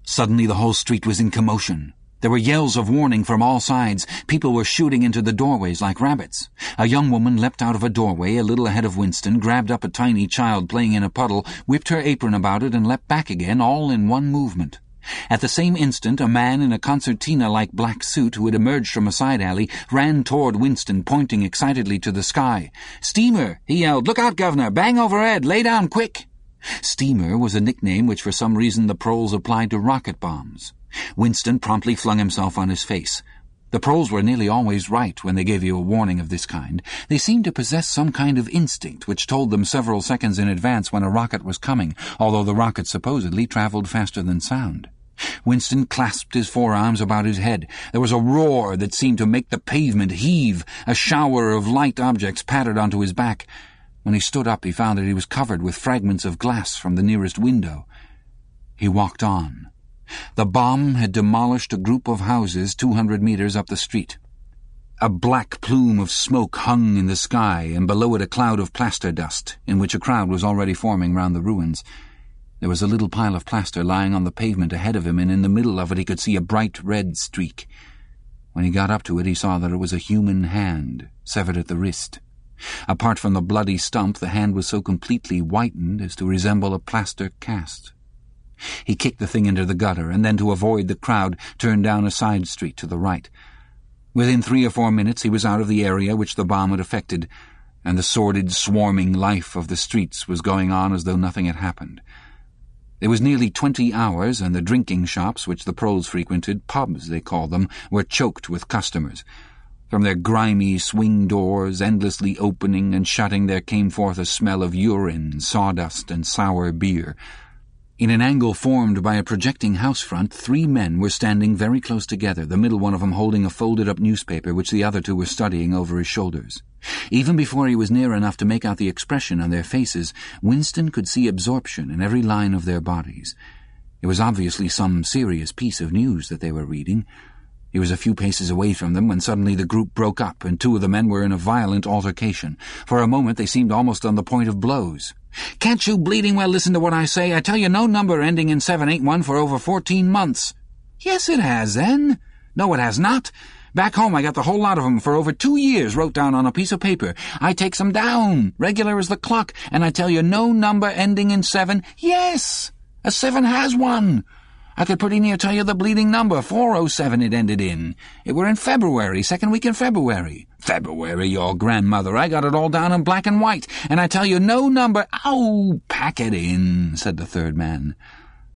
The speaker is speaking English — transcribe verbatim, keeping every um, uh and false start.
Suddenly the whole street was in commotion. There were yells of warning from all sides. People were shooting into the doorways like rabbits. A young woman leapt out of a doorway a little ahead of Winston, grabbed up a tiny child playing in a puddle, whipped her apron about it, and leapt back again, all in one movement. At the same instant, a man in a concertina-like black suit who had emerged from a side alley ran toward Winston, pointing excitedly to the sky. "Steamer!" he yelled. "Look out, Governor! Bang overhead! Lay down, quick!" Steamer was a nickname which for some reason the proles applied to rocket bombs. Winston promptly flung himself on his face. The proles were nearly always right when they gave you a warning of this kind. They seemed to possess some kind of instinct which told them several seconds in advance when a rocket was coming, although the rocket supposedly traveled faster than sound. Winston clasped his forearms about his head. There was a roar that seemed to make the pavement heave. A shower of light objects pattered onto his back. When he stood up, he found that he was covered with fragments of glass from the nearest window. He walked on. The bomb had demolished a group of houses two hundred meters up the street. A black plume of smoke hung in the sky, and below it a cloud of plaster dust, in which a crowd was already forming round the ruins. There was a little pile of plaster lying on the pavement ahead of him, and in the middle of it he could see a bright red streak. When he got up to it, he saw that it was a human hand, severed at the wrist. Apart from the bloody stump, the hand was so completely whitened as to resemble a plaster cast. He kicked the thing into the gutter, and then, to avoid the crowd, turned down a side street to the right. Within three or four minutes he was out of the area which the bomb had affected, and the sordid, swarming life of the streets was going on as though nothing had happened. It was nearly twenty hours, and the drinking shops which the proles frequented, pubs they called them, were choked with customers. From their grimy swing doors, endlessly opening and shutting, there came forth a smell of urine, sawdust, and sour beer. In an angle formed by a projecting house front, three men were standing very close together, the middle one of them holding a folded-up newspaper which the other two were studying over his shoulders. Even before he was near enough to make out the expression on their faces, Winston could see absorption in every line of their bodies. It was obviously some serious piece of news that they were reading. He was a few paces away from them when suddenly the group broke up, and two of the men were in a violent altercation. For a moment they seemed almost on the point of blows. "Can't you bleeding well listen to what I say? I tell you no number ending in seven ain't one for over fourteen months. "Yes, it has, then." "No, it has not. Back home I got the whole lot of 'em for over two years wrote down on a piece of paper. I takes 'em down, regular as the clock, and I tell you no number ending in seven. Yes, a seven has one. I could pretty near tell you the bleeding number, four oh seven it ended in. It were in February, second week in February. February, your grandmother, I got it all down in black and white, and I tell you no number—" "Ow, pack it in," said the third man.